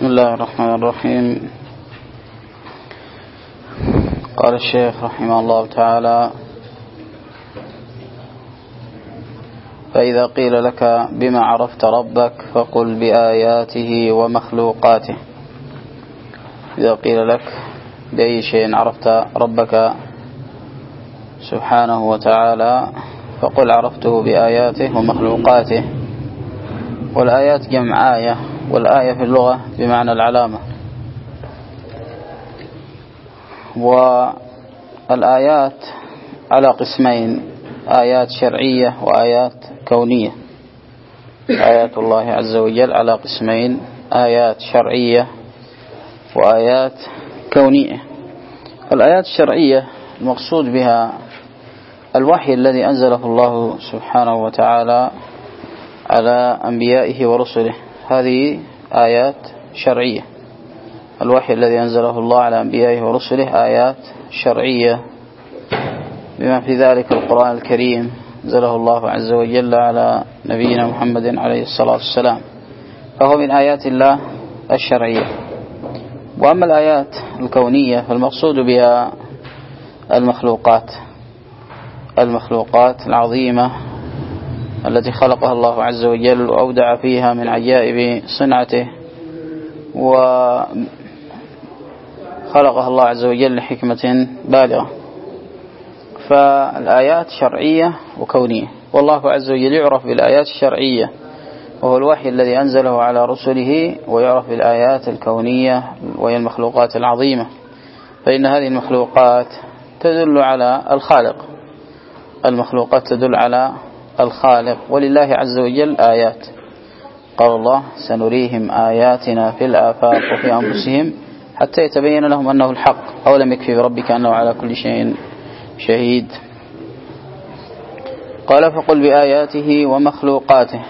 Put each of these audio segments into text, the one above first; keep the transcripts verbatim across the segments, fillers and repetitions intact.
بسم الله الرحمن الرحيم. قال الشيخ رحمه الله تعالى: فإذا قيل لك بما عرفت ربك فقل بآياته ومخلوقاته. إذا قيل لك بأي شيء عرفت ربك سبحانه وتعالى فقل عرفته بآياته ومخلوقاته. والآيات جمع آية، والآية في اللغة بمعنى العلامة. والآيات على قسمين: آيات شرعية وآيات كونية. آيات الله عز وجل على قسمين: آيات شرعية وآيات كونية. الآيات الشرعية المقصود بها الوحي الذي أنزله الله سبحانه وتعالى على أنبيائه ورسله، هذه آيات شرعية. الوحي الذي أنزله الله على أنبيائه ورسله آيات شرعية، بما في ذلك القرآن الكريم أنزله الله عز وجل على نبينا محمد عليه الصلاة والسلام، فهو من آيات الله الشرعية. وأما الآيات الكونية فالمقصود بها المخلوقات المخلوقات العظيمة التي خلقها الله عز وجل وأودع فيها من عجائب صنعته، وخلقها الله عز وجل لحكمة بالغة. فالآيات شرعية وكونية، والله عز وجل يعرف بالآيات الشرعية وهو الوحي الذي أنزله على رسله، ويعرف بالآيات الكونية وهي المخلوقات العظيمة، فإن هذه المخلوقات تدل على الخالق. المخلوقات تدل على الخالق، ولله عز وجل آيات. قال الله: سنريهم آياتنا في الآفاق وفي أنفسهم حتى يتبين لهم أنه الحق أولم يكفي بربك أنه على كل شيء شهيد. قال: فقل بآياته ومخلوقاته.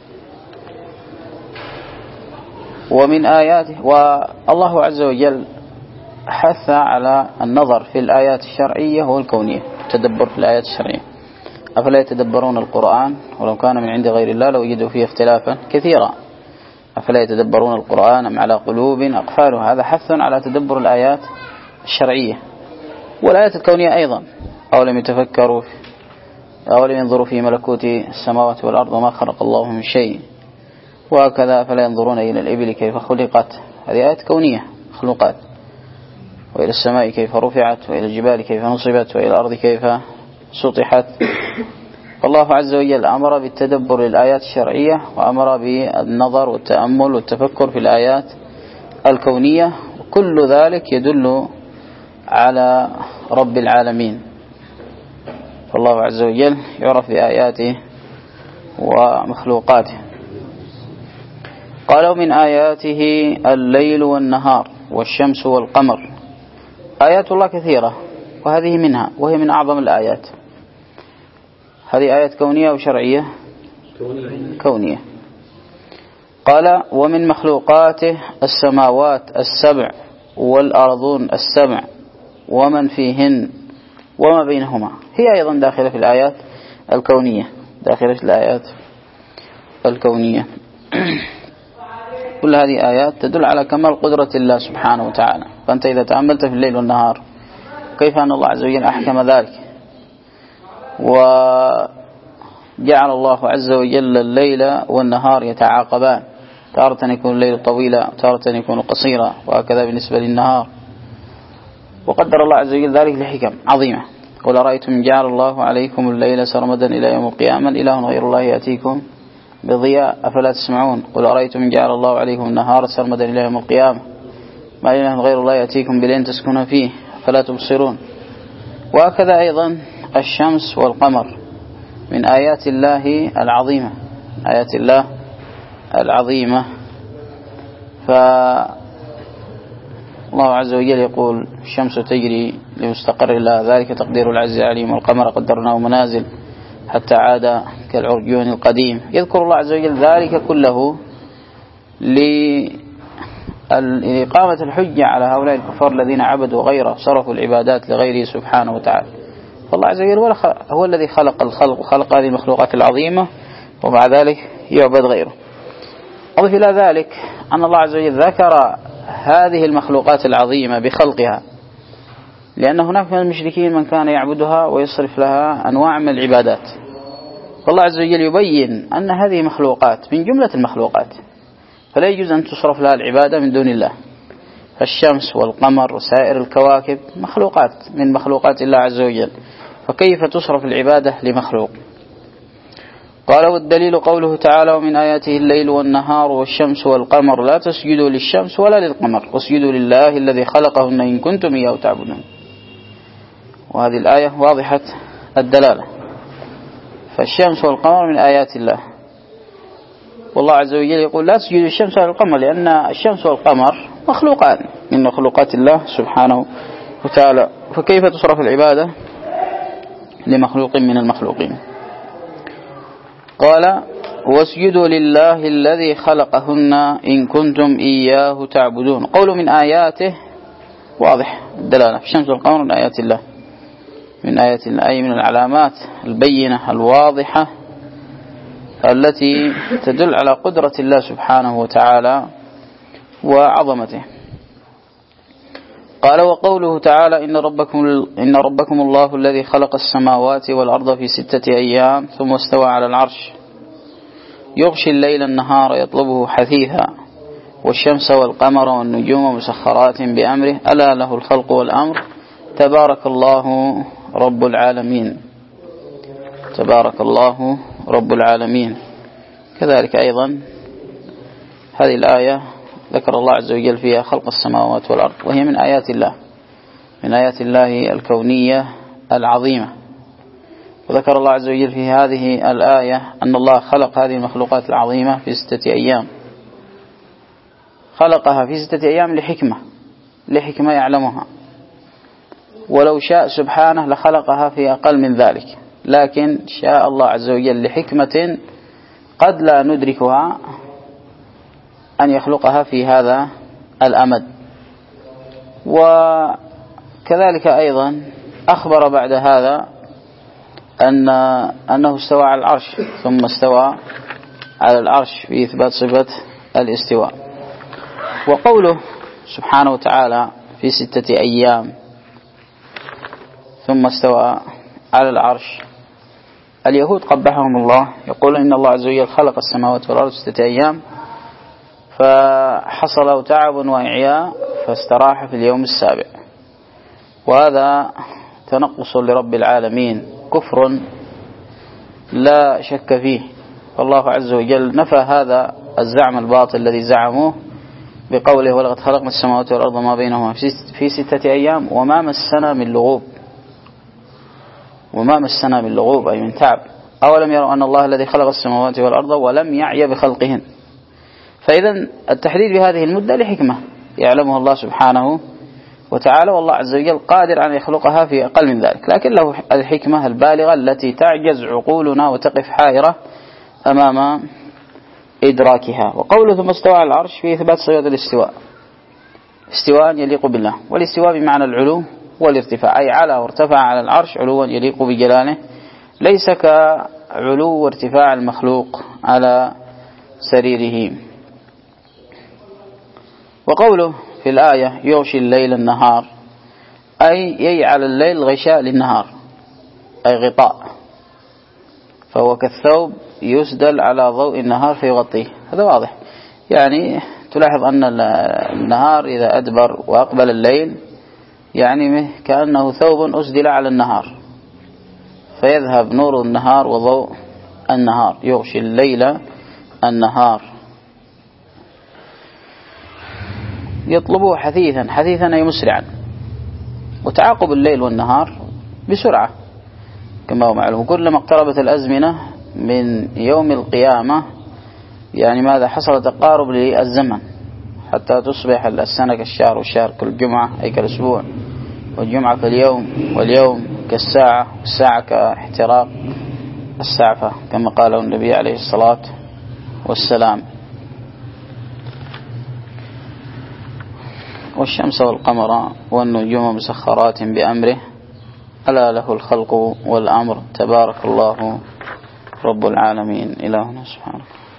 ومن آياته، والله عز وجل حث على النظر في الآيات الشرعية والكونية، تدبر في الآيات الشرعية. أفلا يتدبرون القرآن ولو كان من عند غير الله لوجدوا فيه اختلافا كثيرا. أفلا يتدبرون القرآن أم على قلوب أقفالها. هذا حث على تدبر الآيات الشرعية. والآيات الكونية أيضا: أولم يتفكروا أولم ينظروا في ملكوت السماوات والأرض وما خلق الله من شيء. وهكذا: فلا ينظرون إلى الإبل كيف خلقت. هذه آيات كونية، مخلوقات. وإلى السماء كيف رفعت، وإلى الجبال كيف نصبت، وإلى الأرض كيف سطحت. فالله عز وجل أمر بالتدبر للآيات الشرعية، وأمر بالنظر والتأمل والتفكر في الآيات الكونية، وكل ذلك يدل على رب العالمين. فالله عز وجل يعرف بآياته ومخلوقاته. قالوا: من آياته الليل والنهار والشمس والقمر. آيات الله كثيرة، وهذه منها، وهي من أعظم الآيات. هذه آيات كونية وشرعية؟ كونية. كونية. قال: ومن مخلوقاته السماوات السبع والأرضون السبع ومن فيهن وما بينهما. هي أيضا داخلة في الآيات الكونية، داخلة في الآيات الكونية. كل هذه آيات تدل على كمال قدرة الله سبحانه وتعالى. فأنت إذا تأملت في الليل والنهار كيف أن الله عز وجل أحكم ذلك، وجعل الله عز وجل الليل والنهار يتعاقبان، تارة يكون الليل طويلا وتارة يكون قصيرا، وهكذا بالنسبة للنهار. وقدر الله عز وجل ذلك لحكم عظيمة. قل أرأيتم جعل الله عليكم الليل سرمدا إلى يوم القيامة إله غير الله يأتيكم بضياء أفلا تسمعون. قل أرأيتم جعل الله عليكم النهار سرمدا إلى يوم القيامة ما إله غير الله يأتيكم بليل تسكنون فيه فلا تبصرون. وهكذا أيضا الشمس والقمر من آيات الله العظيمة، آيات الله العظيمة. فالله عز وجل يقول: الشمس تجري لمستقر لها ذلك تقدير العزيز العليم، والقمر قدرناه منازل حتى عاد كالعرجون القديم. يذكر الله عز وجل ذلك كله لإقامة الحجة على هؤلاء الكفار الذين عبدوا غيره، صرفوا العبادات لغيره سبحانه وتعالى. فالله عز وجل هو الذي خلق الخلق وخلق هذه المخلوقات العظيمة، ومع ذلك يعبد غيره. أضف إلى ذلك أن الله عز وجل ذكر هذه المخلوقات العظيمة بخلقها، لأن هناك من المشركين من كان يعبدها ويصرف لها أنواع من العبادات، فالله عز وجل يبين أن هذه مخلوقات من جملة المخلوقات، فلا يجوز أن تصرف لها العبادة من دون الله. فالشمس والقمر وسائر الكواكب مخلوقات من مخلوقات الله عز وجل، فكيف تصرف العبادة لمخلوق؟ قال: والدليل قوله تعالى: ومن آياته الليل والنهار والشمس والقمر لا تسجدوا للشمس ولا للقمر واسجدوا لله الذي خلقهن إن كنتم إياه تعبدون. وهذه الآية واضحة الدلالة، فالشمس والقمر من آيات الله، والله عز وجل يقول لا تسجدوا للشمس ولا للقمر، لأن الشمس والقمر مخلوقان من مخلوقات الله سبحانه وتعالى، فكيف تصرف العبادة لمخلوق من المخلوقين؟ قال: واسجدوا لله الذي خلقهن إن كنتم إياه تعبدون. قول من آياته واضح الدلالة، الشمس والقمر من آيات الله، من آيات الله أي من العلامات البينة الواضحة التي تدل على قدرة الله سبحانه وتعالى وعظمته. قال: وقوله تعالى: إن ربكم, إن ربكم الله الذي خلق السماوات والأرض في ستة أيام ثم استوى على العرش يغشي الليل النهار يطلبه حثيثا والشمس والقمر والنجوم مسخرات بأمره ألا له الخلق والأمر تبارك الله رب العالمين. تبارك الله رب العالمين. كذلك أيضا هذه الآية ذكر الله عز وجل فيها خلق السماوات والأرض، وهي من آيات الله، من آيات الله الكونية العظيمة. وذكر الله عز وجل في هذه الآية أن الله خلق هذه المخلوقات العظيمة في ستة أيام، خلقها في ستة أيام لحكمة لحكمة يعلمها، ولو شاء سبحانه لخلقها في أقل من ذلك، لكن شاء الله عز وجل لحكمة قد لا ندركها أن يخلقها في هذا الأمد. وكذلك أيضا أخبر بعد هذا أن أنه استوى على العرش ثم استوى على العرش في إثبات صفة الاستواء. وقوله سبحانه وتعالى في ستة أيام ثم استوى على العرش، اليهود قبحهم الله يقول إن الله عز وجل خلق السماوات والأرض في ستة أيام فحصله تعب وإعياء فاستراح في اليوم السابع، وهذا تنقص لرب العالمين، كفر لا شك فيه. فالله عز وجل نفى هذا الزعم الباطل الذي زعموه بقوله ولقد خلقنا السماوات والأرض ما بينهما في ستة أيام وما مسنا من لغوب، وما مسنا من لغوب أي من تعب. أولم يروا أن الله الذي خلق السماوات والأرض ولم يعي بخلقهن. فإذا التحديد بهذه المدة لحكمة يعلمها الله سبحانه وتعالى، والله عز وجل قادر أن يخلقها في أقل من ذلك، لكن له الحكمة البالغة التي تعجز عقولنا وتقف حائرة أمام إدراكها. وقوله ثم استوى على العرش في إثبات صفة الاستواء، استواء يليق بالله، والاستواء بمعنى العلو والارتفاع، أي على وارتفع على العرش علوا يليق بجلاله، ليس كعلو وارتفاع المخلوق على سريره. وقوله في الآية يغشي الليل النهار، أي يجعل الليل غشاء للنهار، أي غطاء، فهو كالثوب يسدل على ضوء النهار فيغطيه. هذا واضح، يعني تلاحظ أن النهار إذا أدبر وأقبل الليل يعني كأنه ثوب أسدل على النهار فيذهب نور النهار وضوء النهار. يغشي الليل النهار يطلبه حثيثا، حثيثا أي مسرعا، وتعاقب الليل والنهار بسرعة كما هو معلوم. كلما اقتربت الأزمنة من يوم القيامة يعني ماذا حصل تقارب للزمن حتى تصبح السنة كالشهر، والشهر كالجمعة أي كالأسبوع، والجمعة كاليوم، واليوم كالساعة، والساعة كاحتراق السعفة كما قاله النبي عليه الصلاة والسلام. والشمس والقمر والنجوم مسخرات بأمره ألا له الخلق والأمر تبارك الله رب العالمين. إلهنا سبحانه.